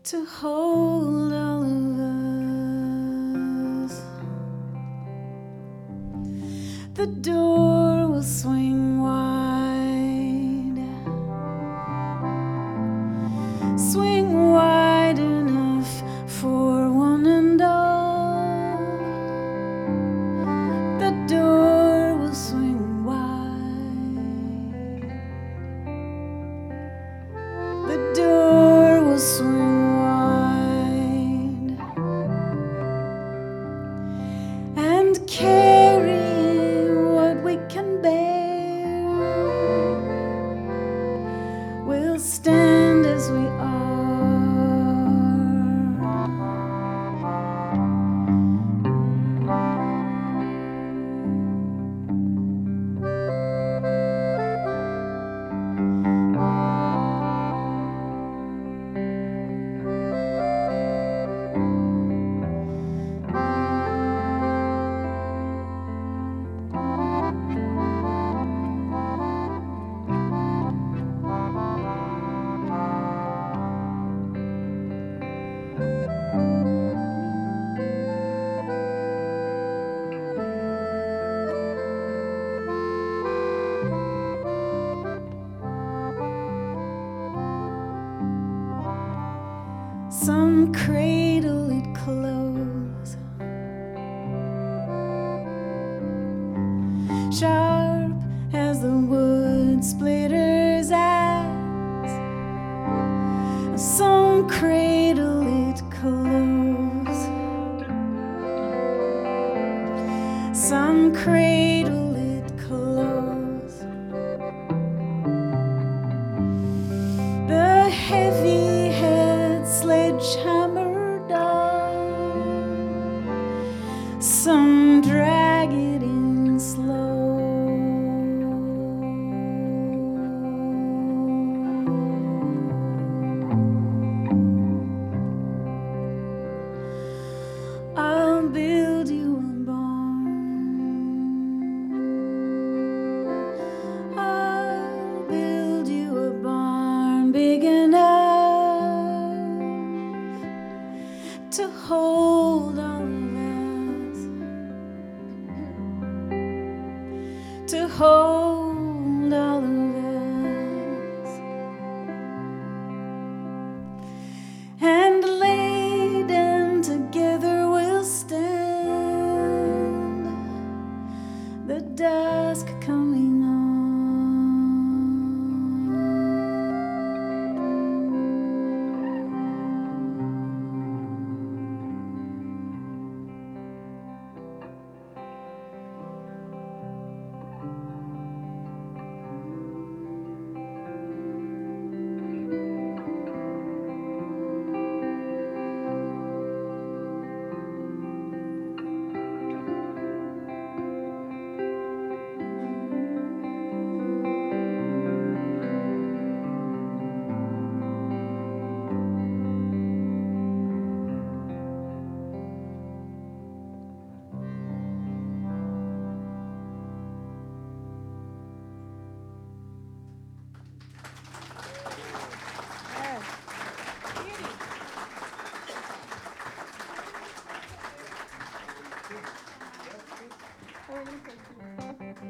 to hold all of us. The door will swing wide, swing wide enough for one and all. The door will swing wide. The door will swing wide, and carry what we can bear. We'll stand as we are. Some cradle it close, sharp as the wood splitter's axe. Some cradle it close, some cradle it close. The heavy sledgehammer down, some drag it in slow. I'll build you a barn. I'll build you a barn big enough to hold all of us, to hold all of us, and laden together we'll stand, the dusk coming on.